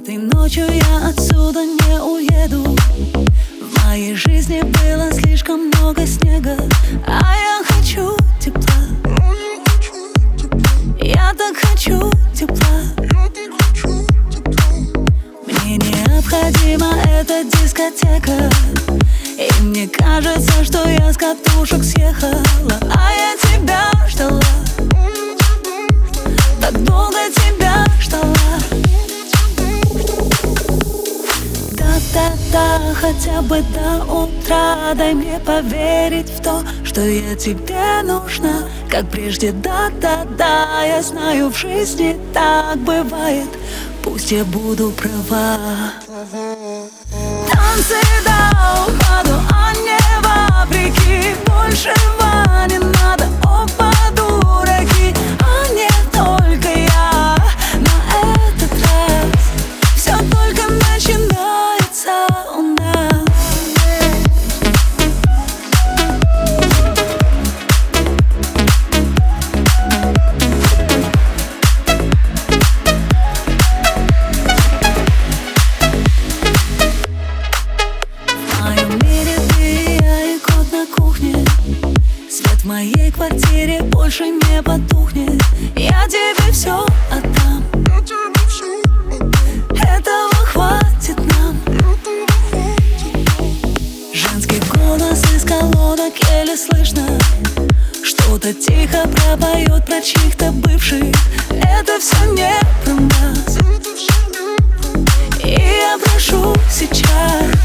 Этой ночью я отсюда не уеду. В моей жизни было слишком много снега, а я хочу тепла. Я так хочу тепла. Мне необходима эта дискотека, и мне кажется, что я с катушек съехала. А я тебя ждала, так долго тебя ждала. Да-да-да, хотя бы до утра дай мне поверить в то, что я тебе нужна, как прежде. Да-да-да, я знаю, в жизни так бывает, пусть я буду права. Танцы до упаду, а не вопреки. Большего не надо, опа, дураки. А не только я на этот раз. Все только начинается у нас. В моей квартире больше не потухнет. Я тебе все отдам. Этого хватит нам. Женский голос из колонок еле слышно. Что-то тихо пропоет про чьих-то бывших. Это все не про нас. И я прошу сейчас.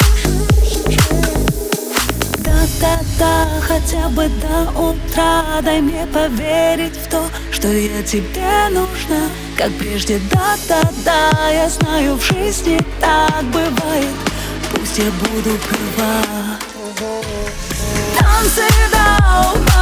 Да-да-да, хотя бы до утра дай мне поверить в то, что я тебе нужна, как прежде. Да-да-да, я знаю, в жизни так бывает, пусть я буду права. Танцы до упаду.